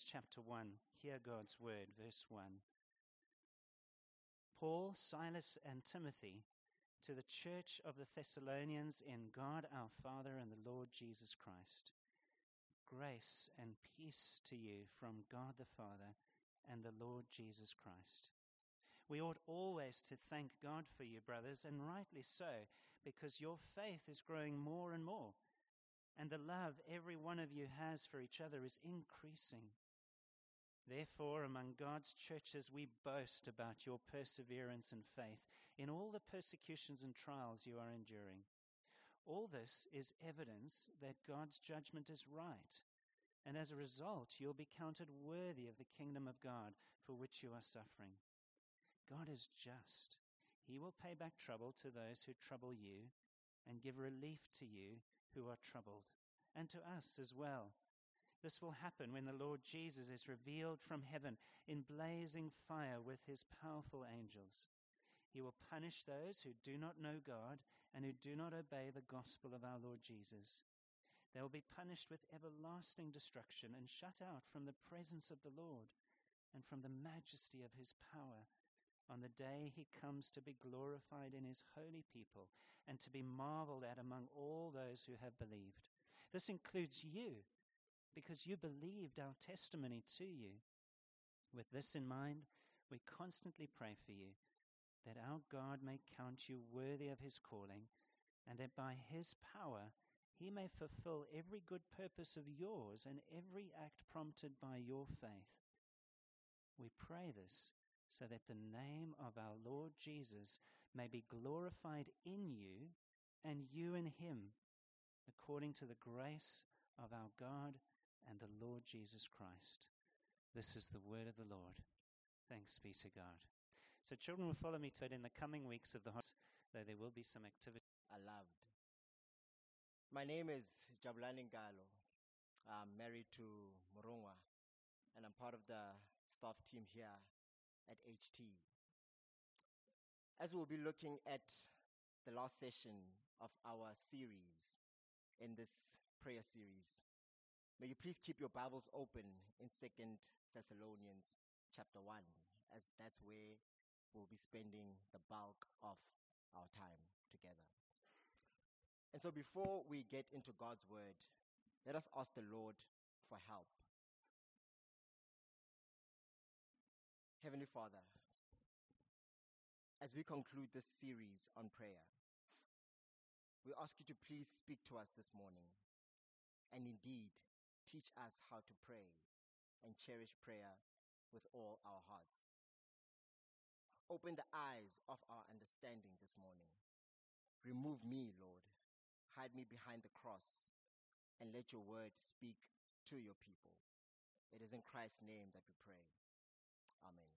chapter 1. Hear God's word, verse 1. Paul, Silas, and Timothy, to the church of the Thessalonians in God our Father and the Lord Jesus Christ. Grace and peace to you from God the Father and the Lord Jesus Christ. We ought always to thank God for you, brothers, and rightly so, because your faith is growing more and more, and the love every one of you has for each other is increasing. Therefore, among God's churches, we boast about your perseverance and faith in all the persecutions and trials you are enduring. All this is evidence that God's judgment is right, and as a result, you'll be counted worthy of the kingdom of God for which you are suffering. God is just. He will pay back trouble to those who trouble you and give relief to you who are troubled, and to us as well. This will happen when the Lord Jesus is revealed from heaven in blazing fire with his powerful angels. He will punish those who do not know God and who do not obey the gospel of our Lord Jesus. They will be punished with everlasting destruction and shut out from the presence of the Lord and from the majesty of his power on the day he comes to be glorified in his holy people and to be marveled at among all those who have believed. This includes you, because you believed our testimony to you. With this in mind, we constantly pray for you, that our God may count you worthy of his calling, and that by his power he may fulfill every good purpose of yours and every act prompted by your faith. We pray this so that the name of our Lord Jesus may be glorified in you and you in him, according to the grace of our God and the Lord Jesus Christ. This is the word of the Lord. Thanks be to God. So children will follow me to it in the coming weeks of the holidays, though there will be some activity. I loved. My name is Jabulani Ngalo. I'm married to Murungwa, and I'm part of the staff team here at HT. As we'll be looking at the last session of our series in this prayer series, may you please keep your Bibles open in 2 Thessalonians chapter 1, as that's where we'll be spending the bulk of our time together. And so before we get into God's word, let us ask the Lord for help. Heavenly Father, as we conclude this series on prayer, we ask you to please speak to us this morning and indeed teach us how to pray and cherish prayer with all our hearts. Open the eyes of our understanding this morning. Remove me, Lord. Hide me behind the cross and let your word speak to your people. It is in Christ's name that we pray. Amen.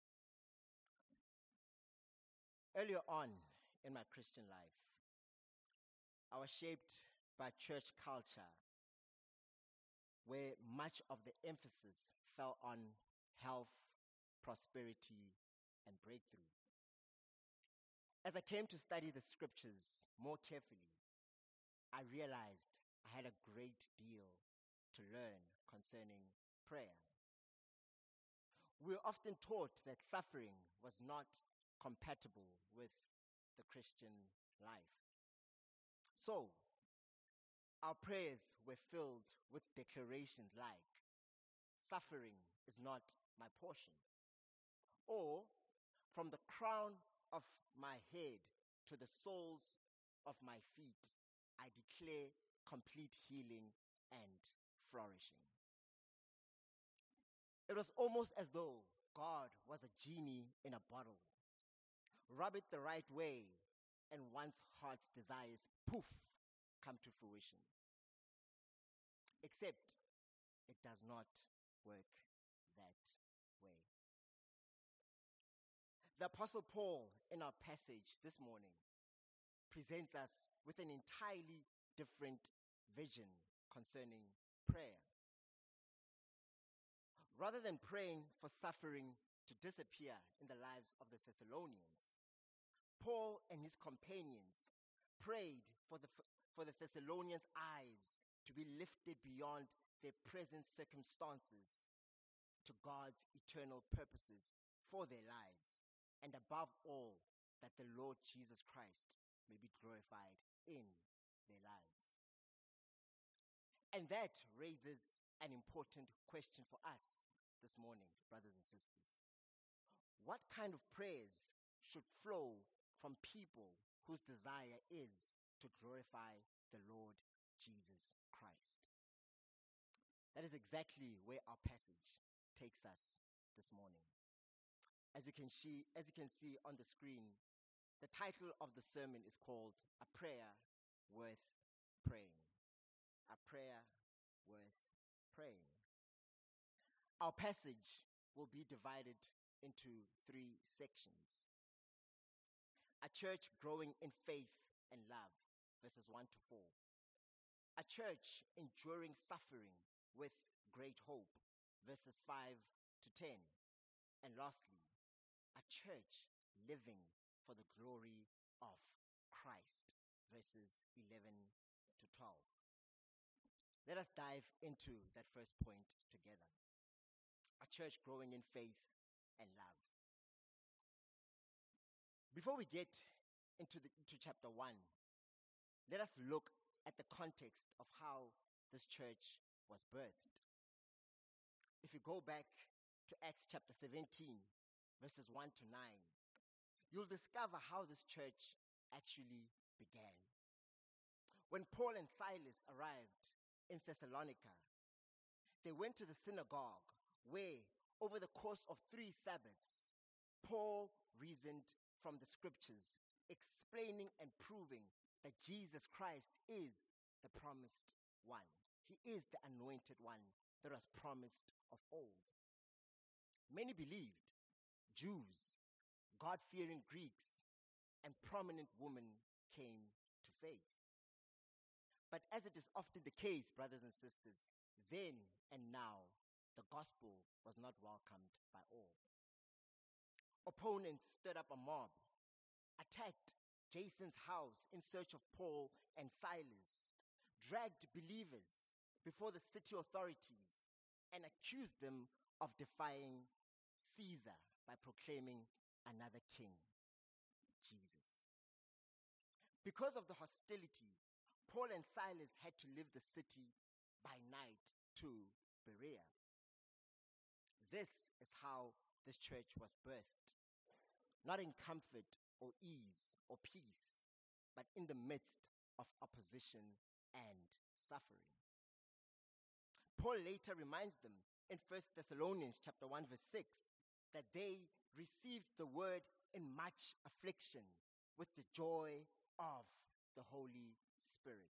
Earlier on in my Christian life, I was shaped by church culture, where much of the emphasis fell on health, prosperity, and breakthrough. As I came to study the scriptures more carefully, I realized I had a great deal to learn concerning prayer. We were often taught that suffering was not compatible with the Christian life. So, our prayers were filled with declarations like, "Suffering is not my portion," or, "From the crown of my head to the soles of my feet, I declare complete healing and flourishing." It was almost as though God was a genie in a bottle. Rub it the right way, and one's heart's desires, poof, come to fruition. Except it does not work that way. The Apostle Paul, in our passage this morning, presents us with an entirely different vision concerning prayer. Rather than praying for suffering to disappear in the lives of the Thessalonians, Paul and his companions prayed for the Thessalonians' eyes to be lifted beyond their present circumstances God's eternal purposes for their lives, and above all, that the Lord Jesus Christ may be glorified in their lives. And that raises an important question for us this morning, brothers and sisters. What kind of prayers should flow from people whose desire is to glorify the Lord Jesus Christ? That is exactly where our passage takes us this morning. As you can see on the screen, the title of the sermon is called A Prayer Worth Praying. A prayer worth praying. Our passage will be divided into 3 sections. A church growing in faith and love, verses 1 to 4. A church enduring suffering with great hope, verses 5 to 10. And lastly, a church living for the glory of Christ, verses 11 to 12. Let us dive into that first point together. A church growing in faith and love. Before we get into chapter 1, let us look at the context of how this church was birthed. If you go back to Acts chapter 17, verses 1 to 9, you'll discover how this church actually began. When Paul and Silas arrived in Thessalonica, they went to the synagogue where, over the course of 3 Sabbaths, Paul reasoned from the scriptures, explaining and proving that Jesus Christ is the promised one. He is the anointed one that was promised of old. Many believed, Jews, God-fearing Greeks, and prominent women came to faith. But as it is often the case, brothers and sisters, then and now, the gospel was not welcomed by all. Opponents stood up a mob, attacked Jason's house in search of Paul and Silas, dragged believers before the city authorities, and accused them of defying Caesar by proclaiming another king, Jesus. Because of the hostility, Paul and Silas had to leave the city by night to Berea. This is how this church was birthed, not in comfort or ease or peace, but in the midst of opposition and suffering. Paul later reminds them in 1 Thessalonians chapter 1 verse 6 that they received the word in much affliction with the joy of the Holy Spirit.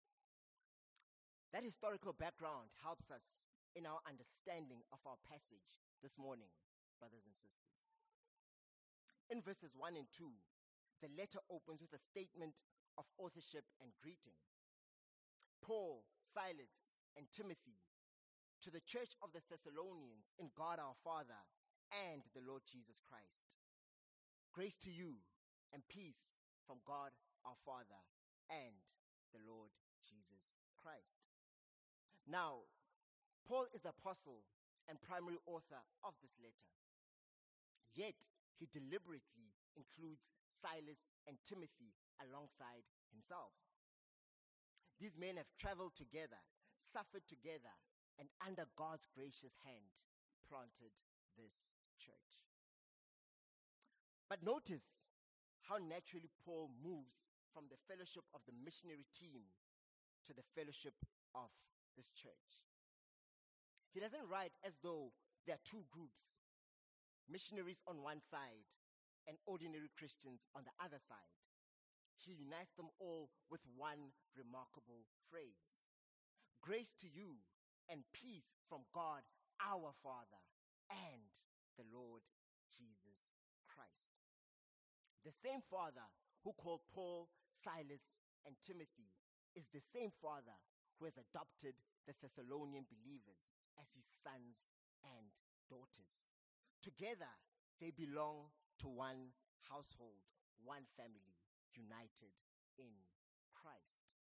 That historical background helps us in our understanding of our passage this morning, brothers and sisters. In verses 1 and 2, the letter opens with a statement of authorship and greeting. Paul, Silas, and Timothy, to the church of the Thessalonians in God our Father and the Lord Jesus Christ. Grace to you and peace from God our Father and the Lord Jesus Christ. Now, Paul is the apostle and primary author of this letter. Yet, he deliberately includes Silas and Timothy alongside himself. These men have traveled together, suffered together, and under God's gracious hand, planted this church. But notice how naturally Paul moves from the fellowship of the missionary team to the fellowship of this church. He doesn't write as though there are 2 groups, missionaries on one side and ordinary Christians on the other side. He unites them all with one remarkable phrase: grace to you and peace from God our Father and the Lord Jesus Christ. The same Father who called Paul, Silas, and Timothy is the same Father who has adopted the Thessalonian believers as his sons and daughters. Together, they belong to one household, one family, united in Christ.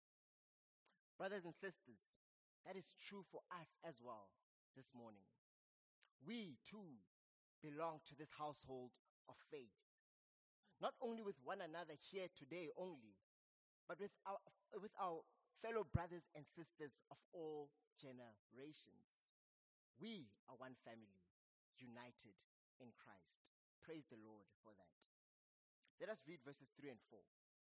Brothers and sisters, that is true for us as well this morning. we too belong to this household of faith. Not only with one another here today only, but with our fellow brothers and sisters of all generations. We are one family, united in Christ. Praise the Lord for that. Let us read verses 3 and 4.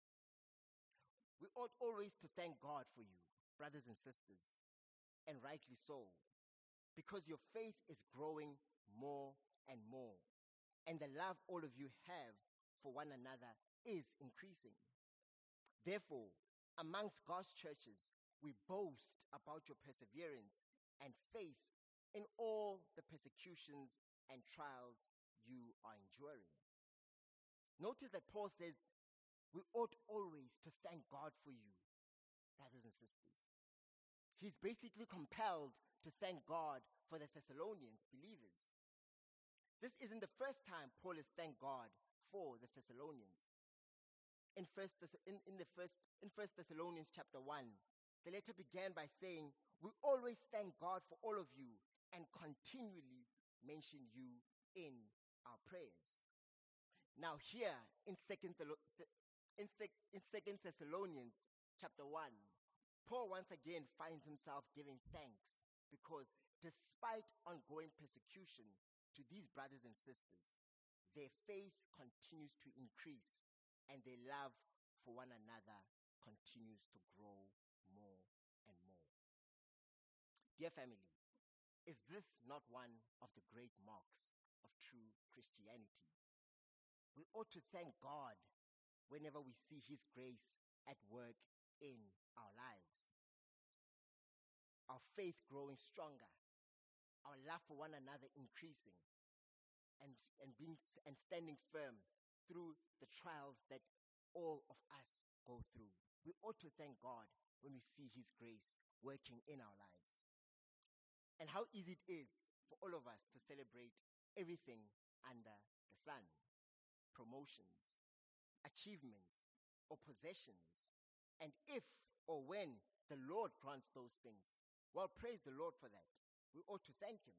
We ought always to thank God for you, brothers and sisters, and rightly so, because your faith is growing more and more, and the love all of you have for one another is increasing. Therefore, amongst God's churches, we boast about your perseverance and faith in all the persecutions and trials you are enduring. Notice that Paul says, we ought always to thank God for you, brothers and sisters. He's basically compelled to thank God for the Thessalonians believers. This isn't the first time Paul has thanked God for the Thessalonians. In 1 Thessalonians chapter 1, the letter began by saying, we always thank God for all of you and continually mention you in our prayers. Now here in 2 Thessalonians chapter 1, Paul once again finds himself giving thanks because despite ongoing persecution to these brothers and sisters, their faith continues to increase and their love for one another continues to grow more and more. Dear family, is this not one of the great marks of true Christianity? We ought to thank God whenever we see His grace at work in our lives. Our faith growing stronger, our love for one another increasing, and standing firm through the trials that all of us go through. We ought to thank God when we see His grace working in our lives. And how easy it is for all of us to celebrate everything under the sun. Promotions, achievements, or possessions. And if or when the Lord grants those things, well, praise the Lord for that. We ought to thank Him.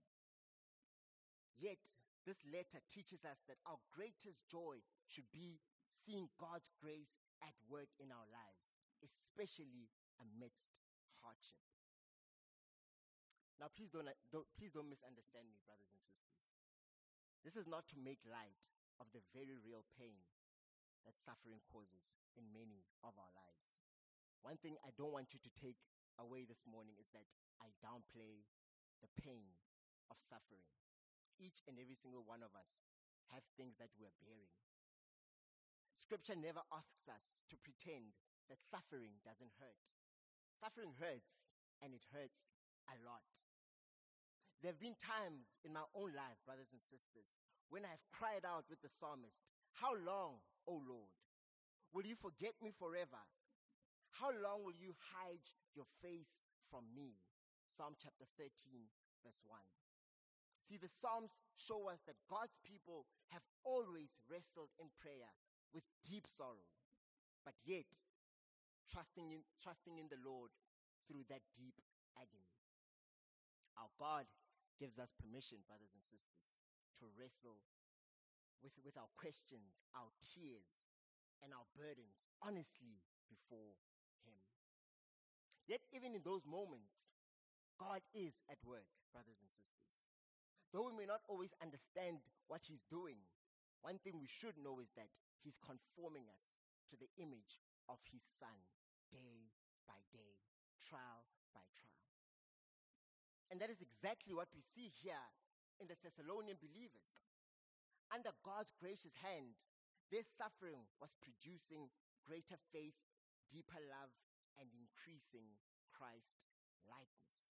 Yet, this letter teaches us that our greatest joy should be seeing God's grace at work in our lives, especially amidst hardship. Now, please don't misunderstand me, brothers and sisters. This is not to make light of the very real pain that suffering causes in many of our lives. One thing I don't want you to take away this morning is that I downplay the pain of suffering. Each and every single one of us have things that we're bearing. Scripture never asks us to pretend that suffering doesn't hurt. Suffering hurts, and it hurts a lot. There have been times in my own life, brothers and sisters, when I have cried out with the psalmist, how long, O Lord? Will you forget me forever? How long will you hide your face from me? Psalm chapter 13, verse 1. See, the Psalms show us that God's people have always wrestled in prayer with deep sorrow, but yet trusting in the Lord through that deep agony. Our God gives us permission, brothers and sisters, to wrestle with our questions, our tears, and our burdens honestly before Him. Yet even in those moments, God is at work, brothers and sisters. Though we may not always understand what He's doing, one thing we should know is that He's conforming us to the image of His Son day by day, trial by trial. And that is exactly what we see here in the Thessalonian believers. Under God's gracious hand, their suffering was producing greater faith, deeper love, and increasing Christ likeness.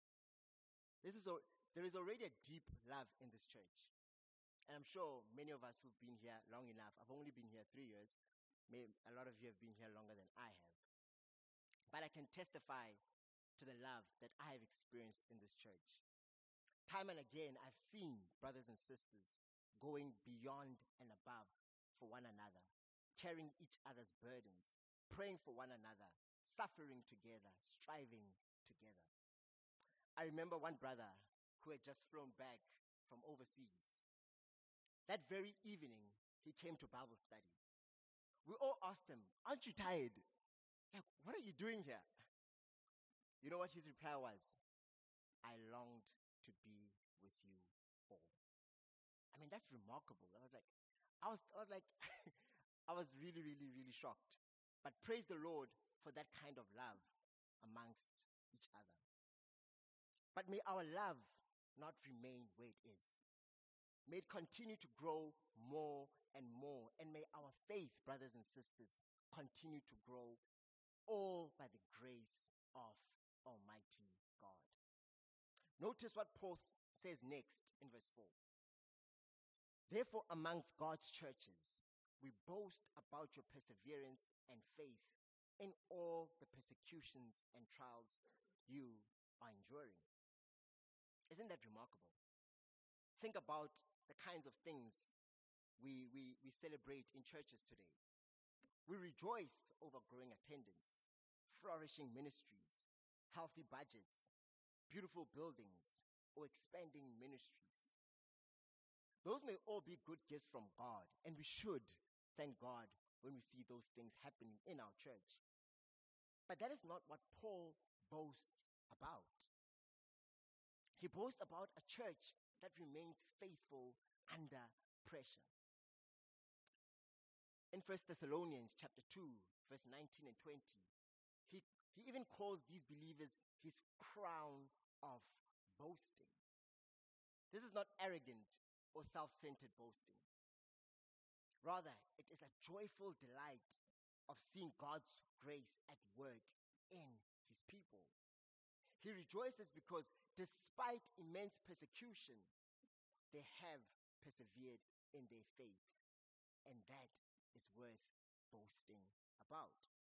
There is already a deep love in this church. And I'm sure many of us who've been here long enough, I've only been here 3 years, a lot of you have been here longer than I have. But I can testify to the love that I have experienced in this church. Time and again, I've seen brothers and sisters going beyond and above for one another, carrying each other's burdens, praying for one another, suffering together, striving together. I remember one brother who had just flown back from overseas. That very evening, he came to Bible study. We all asked him, "Aren't you tired? Like, what are you doing here?" You know what his reply was? "I longed to be with you all." I mean, that's remarkable. I was like, I was really, really, really shocked. But praise the Lord for that kind of love amongst each other. But may our love not remain where it is. May it continue to grow more and more. And may our faith, brothers and sisters, continue to grow, all by the grace of Almighty God. Notice what Paul says next in verse 4. "Therefore, amongst God's churches, we boast about your perseverance and faith in all the persecutions and trials you are enduring." Isn't that remarkable? Think about the kinds of things we celebrate in churches today. We rejoice over growing attendance, flourishing ministries, healthy budgets, beautiful buildings, or expanding ministries. Those may all be good gifts from God, and we should thank God when we see those things happening in our church. But that is not what Paul boasts about. He boasts about a church that remains faithful under pressure. In 1 Thessalonians chapter 2, verse 19 and 20, he even calls these believers his crown of boasting. This is not arrogant or self-centered boasting. Rather, it is a joyful delight of seeing God's grace at work in his people. He rejoices because despite immense persecution, they have persevered in their faith. And that is worth boasting about.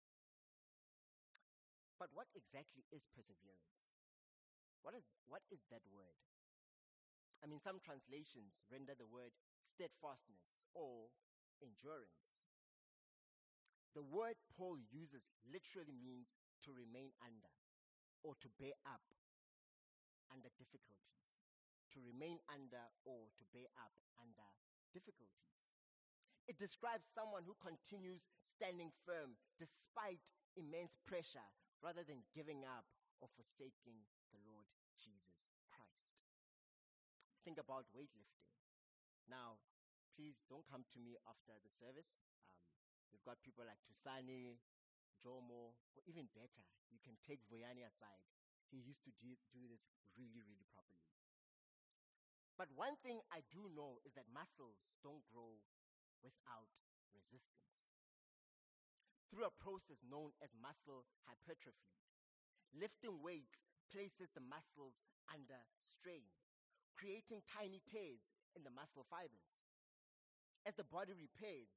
But what exactly is perseverance? What is that word? I mean, some translations render the word steadfastness or endurance. The word Paul uses literally means to remain under or to bear up under difficulties. To remain under or to bear up under difficulties. It describes someone who continues standing firm despite immense pressure rather than giving up or forsaking the Lord Jesus Christ. Think about weightlifting. Now, please don't come to me after the service. We've got people like Tusani, Jomo, or even better, you can take Voyani aside. He used to do this really, really properly. But one thing I do know is that muscles don't grow without resistance. Through a process known as muscle hypertrophy, lifting weights places the muscles under strain, creating tiny tears in the muscle fibers. As the body repairs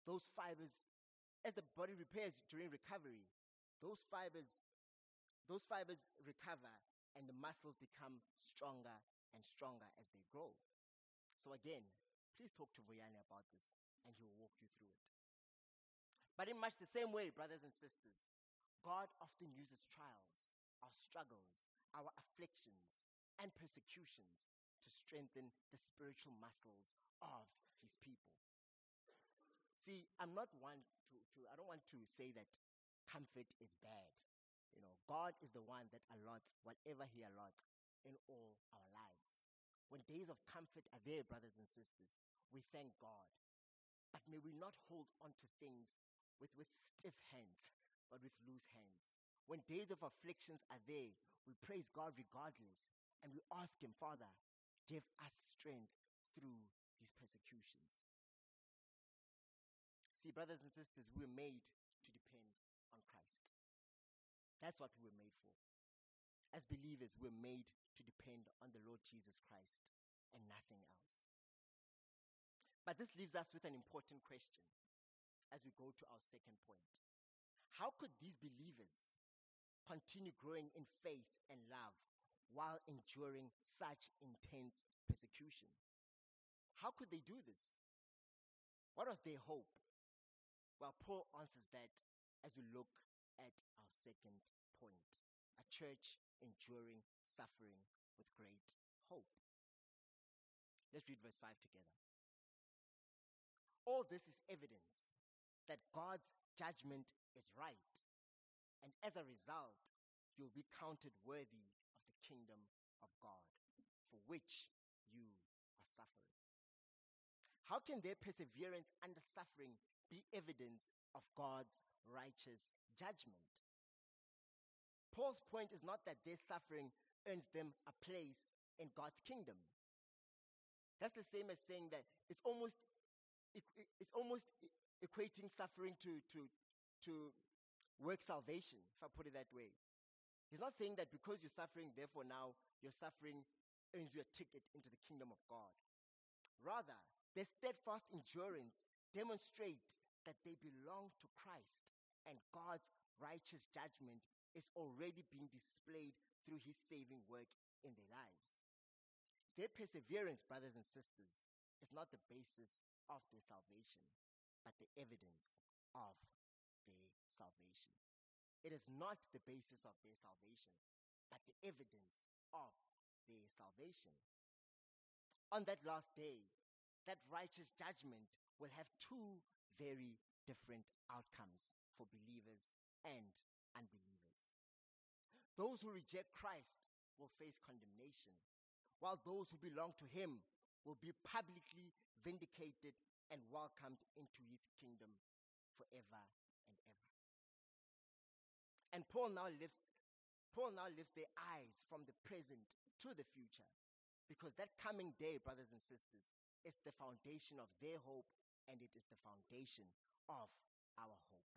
during recovery, those fibers recover and the muscles become stronger and stronger as they grow. So again, please talk to Voyani about this and he will walk you through it. But in much the same way, brothers and sisters, God often uses trials, our struggles, our afflictions, and persecutions to strengthen the spiritual muscles of his people. See, I don't want to say that comfort is bad. God is the one that allots whatever he allots in all our lives. When days of comfort are there, brothers and sisters, we thank God. But may we not hold on to things with stiff hands, but with loose hands. When days of afflictions are there, we praise God regardless, and we ask him, Father, give us strength through these persecutions. See, brothers and sisters, we were made to depend on Christ. That's what we were made for. As believers, we're made to depend on the Lord Jesus Christ and nothing else. But this leaves us with an important question as we go to our second point. How could these believers continue growing in faith and love while enduring such intense persecution? How could they do this? What was their hope? Well, Paul answers that as we look at our second point, a church enduring suffering with great hope. Let's read verse 5 together. All this is evidence that God's judgment is right, and as a result, you'll be counted worthy of the kingdom of God, for which you are suffering. How can their perseverance under suffering be evidence of God's righteous judgment? Paul's point is not that their suffering earns them a place in God's kingdom. That's the same as saying that it's almost equating suffering to work salvation, if I put it that way. He's not saying that because you're suffering, therefore now your suffering earns you a ticket into the kingdom of God. Rather, their steadfast endurance demonstrates that they belong to Christ, and God's righteous judgment is already being displayed through his saving work in their lives. Their perseverance, brothers and sisters, is not the basis of their salvation, but the evidence of their salvation. It is not the basis of their salvation, but the evidence of their salvation. On that last day, that righteous judgment will have two very different outcomes for believers and unbelievers. Those who reject Christ will face condemnation, while those who belong to him will be publicly vindicated and welcomed into his kingdom forever and ever. And Paul now lifts their eyes from the present to the future, because that coming day, brothers and sisters, is the foundation of their hope, and it is the foundation of our hope.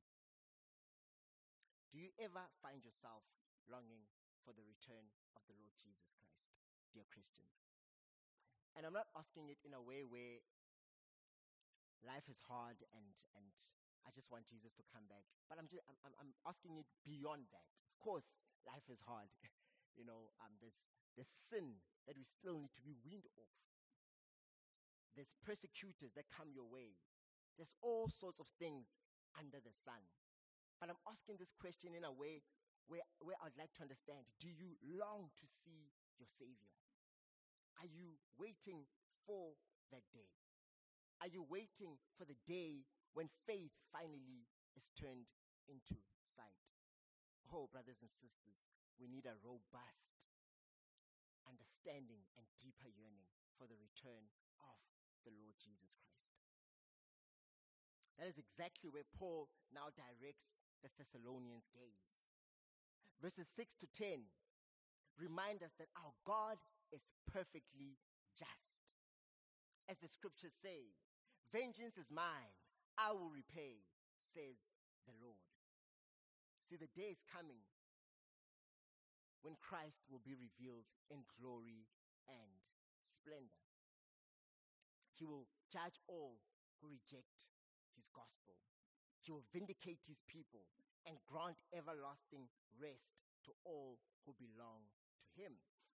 Do you ever find yourself longing for the return of the Lord Jesus Christ, dear Christian? And I'm not asking it in a way where life is hard and I just want Jesus to come back. But I'm asking it beyond that. Of course, life is hard. There's sin that we still need to be weaned off. There's persecutors that come your way. There's all sorts of things under the sun. But I'm asking this question in a way where I'd like to understand, do you long to see your Savior? Are you waiting for that day? Are you waiting for the day when faith finally is turned into sight? Oh, brothers and sisters, we need a robust understanding and deeper yearning for the return of the Lord Jesus Christ. That is exactly where Paul now directs the Thessalonians' gaze. Verses 6 to 10 remind us that our God is perfectly just. As the scriptures say, vengeance is mine, I will repay, says the Lord. See, the day is coming when Christ will be revealed in glory and splendor. He will judge all who reject his gospel. He will vindicate his people and grant everlasting rest to all who belong to him.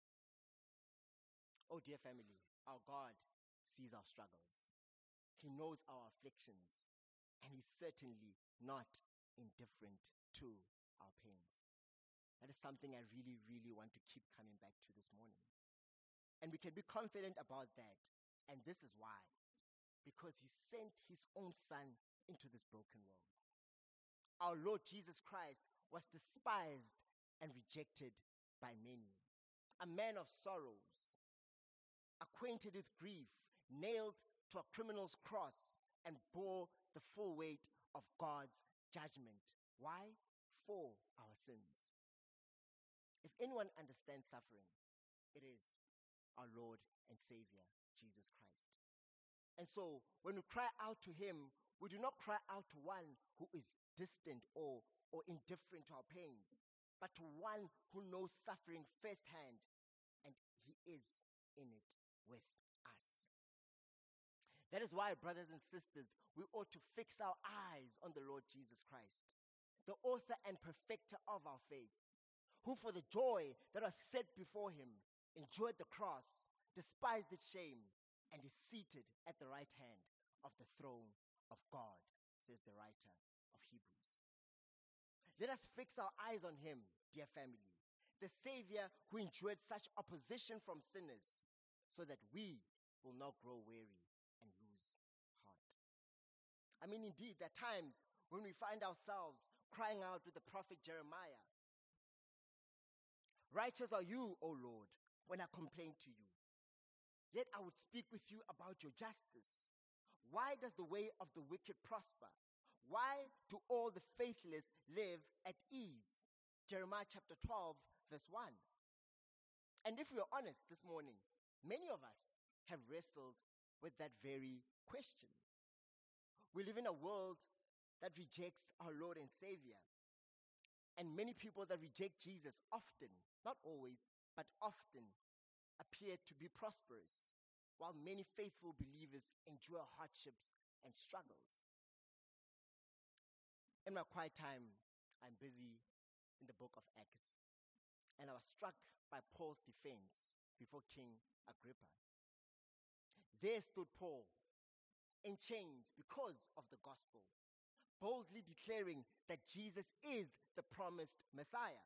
Oh, dear family, our God sees our struggles. He knows our afflictions, and he's certainly not indifferent to our pains. That is something I really, really want to keep coming back to this morning. And we can be confident about that. And this is why. Because he sent his own son into this broken world. Our Lord Jesus Christ was despised and rejected by many. A man of sorrows, acquainted with grief, nailed to a criminal's cross, and bore the full weight of God's judgment. Why? For our sins. If anyone understands suffering, it is our Lord and Savior, Jesus Christ. And so, when we cry out to him, we do not cry out to one who is distant or indifferent to our pains, but to one who knows suffering firsthand, and he is in it with us. That is why, brothers and sisters, we ought to fix our eyes on the Lord Jesus Christ, the author and perfecter of our faith, who for the joy that was set before him endured the cross, despised its shame, and is seated at the right hand of the throne of God, says the writer of Hebrews. Let us fix our eyes on him, dear family, the Savior who endured such opposition from sinners, so that we will not grow weary and lose heart. I mean, indeed, there are times when we find ourselves crying out with the prophet Jeremiah, "Righteous are you, O Lord, when I complain to you. Yet I would speak with you about your justice. Why does the way of the wicked prosper? Why do all the faithless live at ease?" Jeremiah chapter 12, verse 1. And if we are honest this morning, many of us have wrestled with that very question. We live in a world that rejects our Lord and Savior. And many people that reject Jesus often, not always, but often, appear to be prosperous, while many faithful believers endure hardships and struggles. In my quiet time, I'm busy in the book of Acts, and I was struck by Paul's defense before King Agrippa. There stood Paul in chains because of the gospel, boldly declaring that Jesus is the promised Messiah.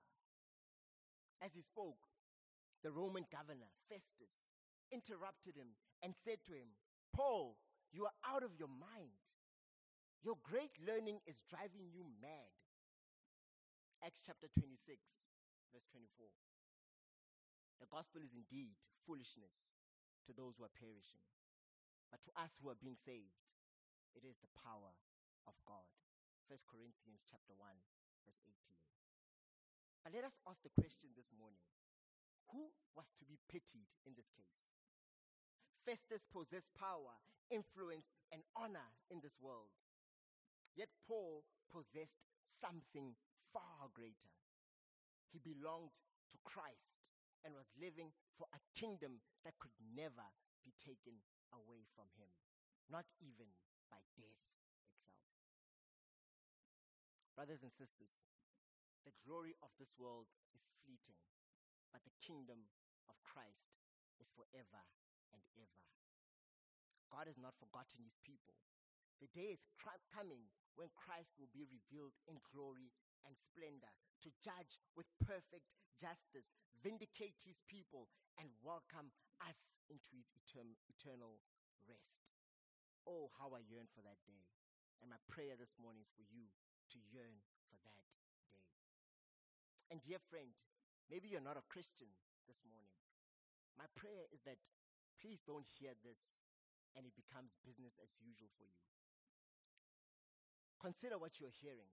As he spoke, the Roman governor, Festus, interrupted him and said to him, "Paul, you are out of your mind. Your great learning is driving you mad." Acts chapter 26, verse 24. The gospel is indeed foolishness to those who are perishing, but to us who are being saved, it is the power of God. 1 Corinthians chapter 1, verse 18. But let us ask the question this morning: who was to be pitied in this case? Festus possessed power, influence, and honor in this world. Yet Paul possessed something far greater. He belonged to Christ and was living for a kingdom that could never be taken away from him, not even by death itself. Brothers and sisters, the glory of this world is fleeting, but the kingdom of Christ is forever and ever. God has not forgotten his people. The day is coming when Christ will be revealed in glory and splendor to judge with perfect justice, vindicate his people, and welcome us into his eternal rest. Oh, how I yearn for that day. And my prayer this morning is for you to yearn for that day. And dear friend, maybe you're not a Christian this morning. My prayer is that please don't hear this and it becomes business as usual for you. Consider what you're hearing.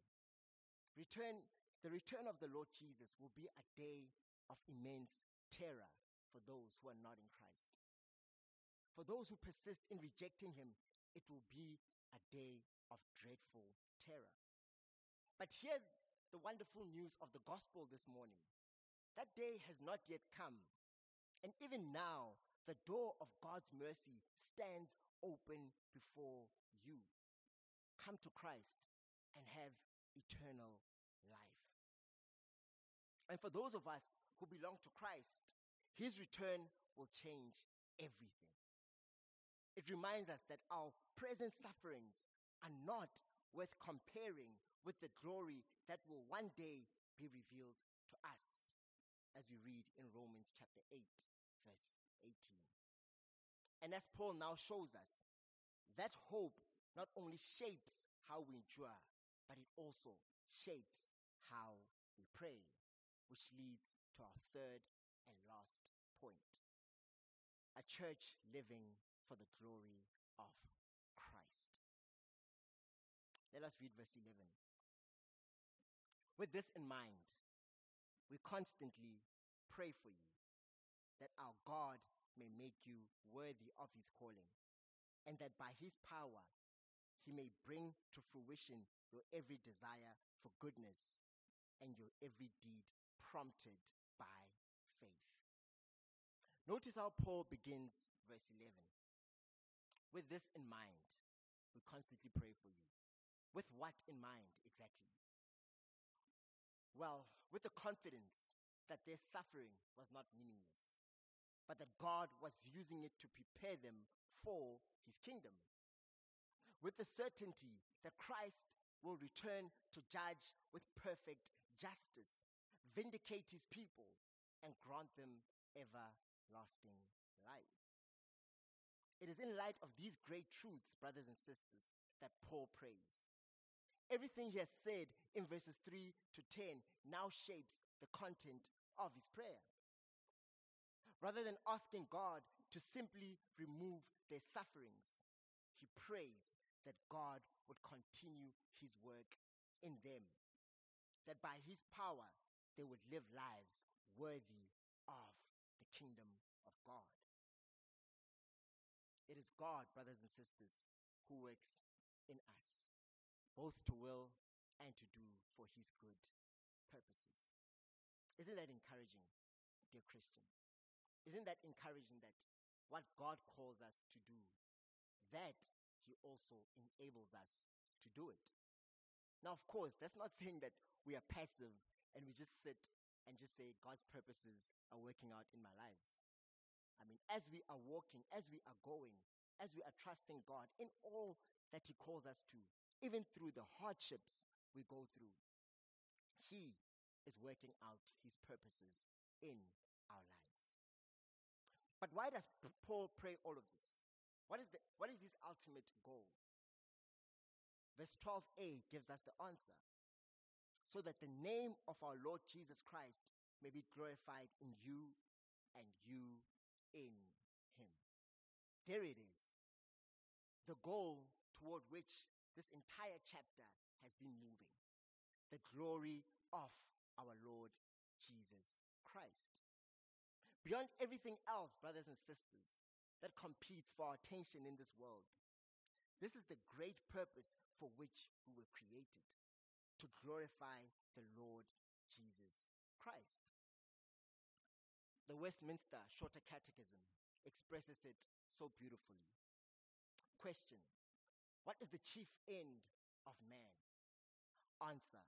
The return of the Lord Jesus will be a day of immense terror for those who are not in Christ. For those who persist in rejecting him, it will be a day of dreadful terror. But hear the wonderful news of the gospel this morning. That day has not yet come. And even now, the door of God's mercy stands open before you. Come to Christ and have eternal life. And for those of us who belong to Christ, his return will change everything. It reminds us that our present sufferings are not worth comparing with the glory that will one day be revealed to us, as we read in Romans chapter 8, verse 18. And as Paul now shows us, that hope not only shapes how we endure, but it also shapes how we pray, which leads to our third and last point: a church living for the glory of Christ. Let us read verse 11. With this in mind, we constantly pray for you, that our God may make you worthy of his calling, and that by his power he may bring to fruition your every desire for goodness and your every deed prompted by faith. Notice how Paul begins verse 11. With this in mind, we constantly pray for you. With what in mind exactly? Well, with the confidence that their suffering was not meaningless, but that God was using it to prepare them for his kingdom. With the certainty that Christ will return to judge with perfect justice, vindicate his people, and grant them everlasting life. It is in light of these great truths, brothers and sisters, that Paul prays. Everything he has said in verses 3 to 10 now shapes the content of his prayer. Rather than asking God to simply remove their sufferings, he prays that God would continue his work in them, that by his power they would live lives worthy of the kingdom of God. It is God, brothers and sisters, who works in us, both to will and to do for his good purposes. Isn't that encouraging, dear Christian? Isn't that encouraging that what God calls us to do, that he also enables us to do it? Now, of course, that's not saying that we are passive and we just sit and just say, God's purposes are working out in my lives. I mean, as we are walking, as we are going, as we are trusting God in all that he calls us to, even through the hardships we go through, he is working out his purposes in our lives. But why does Paul pray all of this? What is his ultimate goal? Verse 12a gives us the answer. So that the name of our Lord Jesus Christ may be glorified in you and you in him. There it is. The goal toward which this entire chapter has been moving. The glory of our Lord Jesus Christ. Beyond everything else, brothers and sisters, that competes for our attention in this world, this is the great purpose for which we were created, to glorify the Lord Jesus Christ. The Westminster Shorter Catechism expresses it so beautifully. Question: what is the chief end of man? Answer: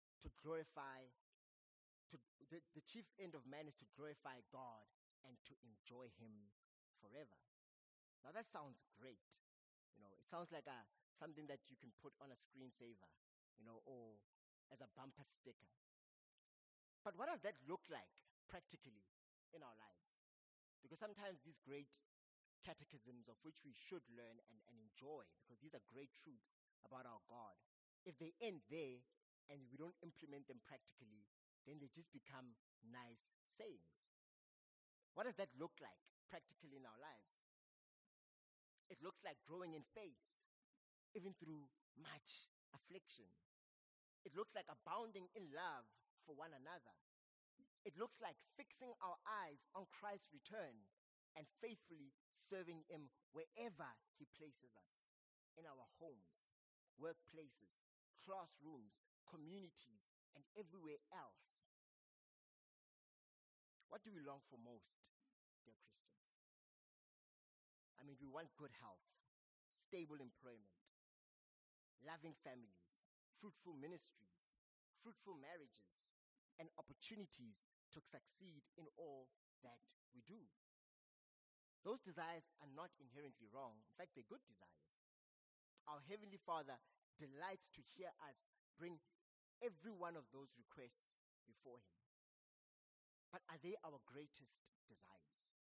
the chief end of man is to glorify God and to enjoy him forever. Now that sounds great. It sounds like something that you can put on a screensaver, or as a bumper sticker. But what does that look like practically in our lives? Because sometimes these great catechisms, of which we should learn and enjoy, because these are great truths about our God, if they end there and we don't implement them practically, then they just become nice sayings. What does that look like practically in our lives? It looks like growing in faith, even through much affliction. It looks like abounding in love for one another. It looks like fixing our eyes on Christ's return and faithfully serving him wherever he places us, in our homes, workplaces, classrooms, communities, and everywhere else. What do we long for most, dear Christians? I mean, we want good health, stable employment, loving families, fruitful ministries, fruitful marriages, and opportunities to succeed in all that we do. Those desires are not inherently wrong. In fact, they're good desires. Our Heavenly Father delights to hear us bring every one of those requests before him. But are they our greatest desires?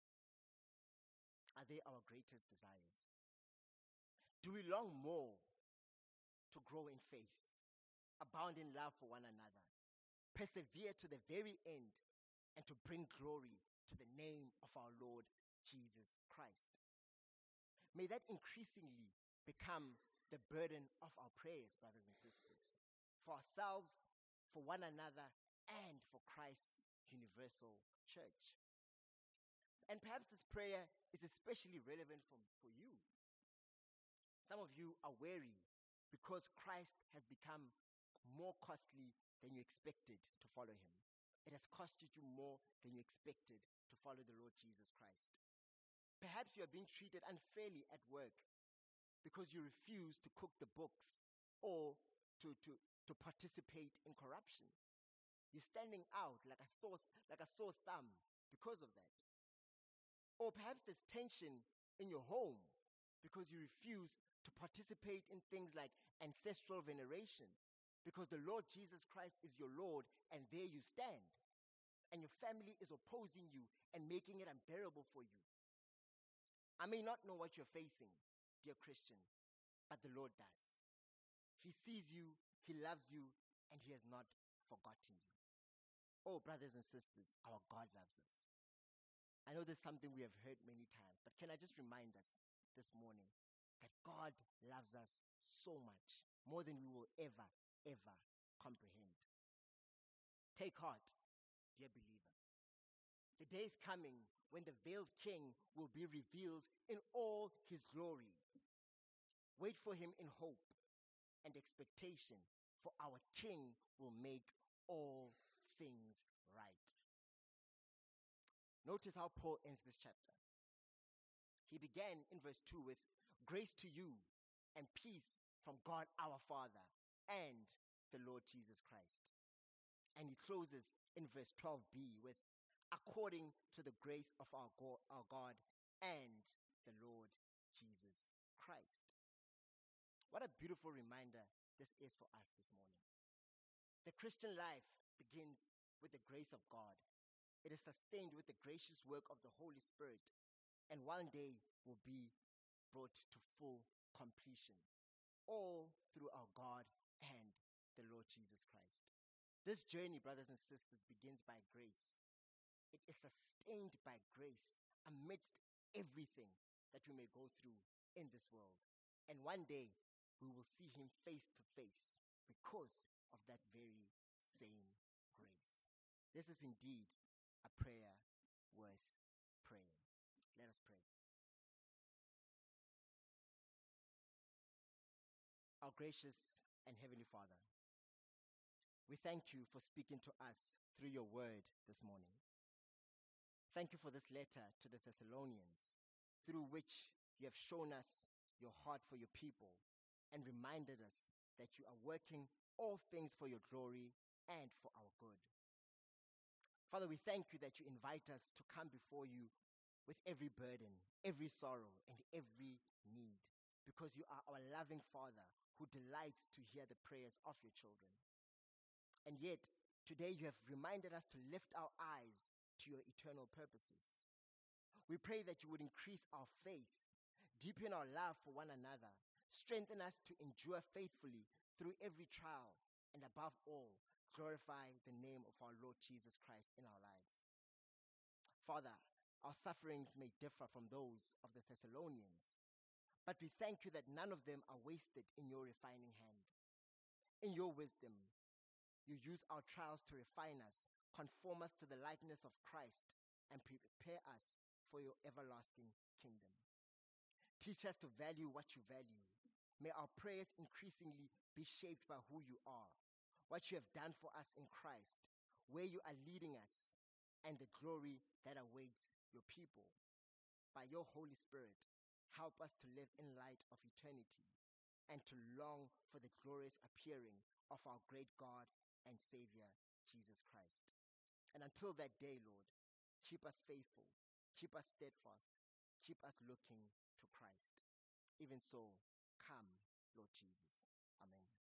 Are they our greatest desires? Do we long more to grow in faith, abound in love for one another, persevere to the very end, and to bring glory to the name of our Lord Jesus Christ? May that increasingly become the burden of our prayers, brothers and sisters, for ourselves, for one another, and for Christ's universal church. And perhaps this prayer is especially relevant for you. Some of you are weary because Christ has become more costly than you expected to follow him. It has costed you more than you expected to follow the Lord Jesus Christ. Perhaps you are being treated unfairly at work because you refuse to cook the books or to participate in corruption. You're standing out like a sore thumb because of that. Or perhaps there's tension in your home because you refuse to participate in things like ancestral veneration, because the Lord Jesus Christ is your Lord and there you stand. And your family is opposing you and making it unbearable for you. I may not know what you're facing, dear Christian, but the Lord does. He sees you, He loves you, and He has not forgotten you. Oh, brothers and sisters, our God loves us. I know this is something we have heard many times, but can I just remind us this morning that God loves us so much, more than we will ever comprehend. Take heart, dear believer. The day is coming when the veiled King will be revealed in all His glory. Wait for Him in hope and expectation, for our King will make all things right. Notice how Paul ends this chapter. He began in verse 2 with, "Grace to you and peace from God our Father and the Lord Jesus Christ." And he closes in verse 12b with, "According to the grace of our God and the Lord Jesus Christ." What a beautiful reminder this is for us this morning. The Christian life begins with the grace of God. It is sustained with the gracious work of the Holy Spirit, and one day will be brought to full completion, all through our God and the Lord Jesus Christ. This journey, brothers and sisters, begins by grace. It is sustained by grace amidst everything that we may go through in this world. And one day, we will see Him face to face because of that very same grace. This is indeed a prayer worth praying. Let us pray. Our gracious and Heavenly Father, we thank You for speaking to us through Your word this morning. Thank You for this letter to the Thessalonians, through which You have shown us Your heart for Your people and reminded us that You are working all things for Your glory and for our good. Father, we thank You that You invite us to come before You with every burden, every sorrow, and every need, because You are our loving Father who delights to hear the prayers of Your children. And yet, today You have reminded us to lift our eyes to Your eternal purposes. We pray that You would increase our faith, deepen our love for one another, strengthen us to endure faithfully through every trial, and above all, glorify the name of our Lord Jesus Christ in our lives. Father, our sufferings may differ from those of the Thessalonians, but we thank You that none of them are wasted in Your refining hand. In Your wisdom, You use our trials to refine us, conform us to the likeness of Christ, and prepare us for Your everlasting kingdom. Teach us to value what You value. May our prayers increasingly be shaped by who You are, what You have done for us in Christ, where You are leading us, and the glory that awaits Your people. By Your Holy Spirit, help us to live in light of eternity and to long for the glorious appearing of our great God and Savior, Jesus Christ. And until that day, Lord, keep us faithful, keep us steadfast, keep us looking to Christ. Even so, come, Lord Jesus. Amen.